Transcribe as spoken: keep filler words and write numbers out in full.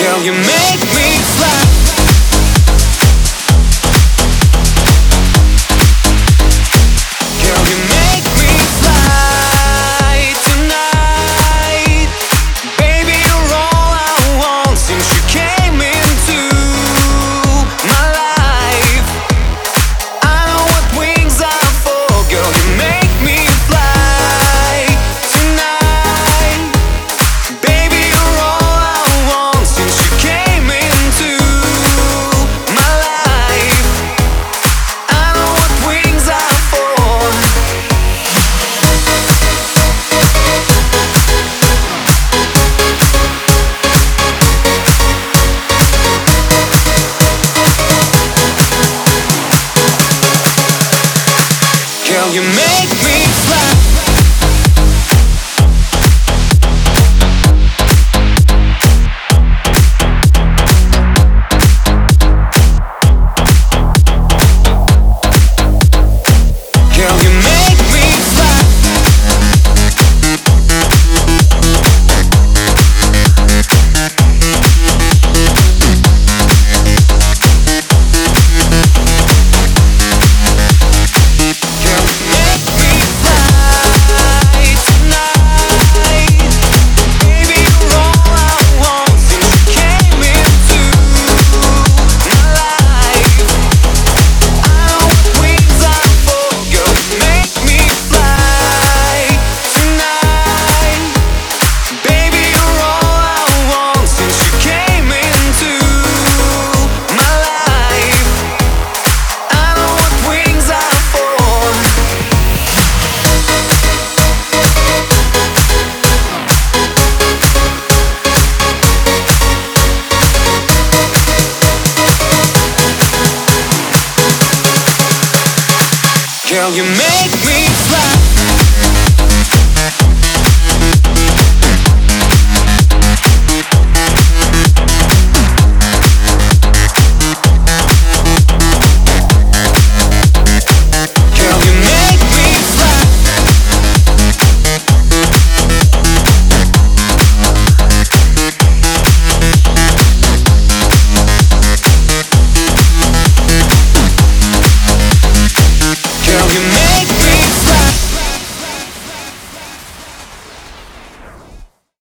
Girl, you make me fly. Girl, you make me fly tonight. Baby, you're all I want since you came into my life. I know what wings are for. Girl, you make me fly tonight. Baby, you're all I want since you came into my life. I know what wings are for. Girl, you make me fly. Girl, you make me fly. Girl, you make me fly tonight. Baby, you're all I want since you came into my life. I know what wings are for. Girl, you make me fly tonight. Baby, you're all I want since you came into my life. I know what wings are for. Girl, you make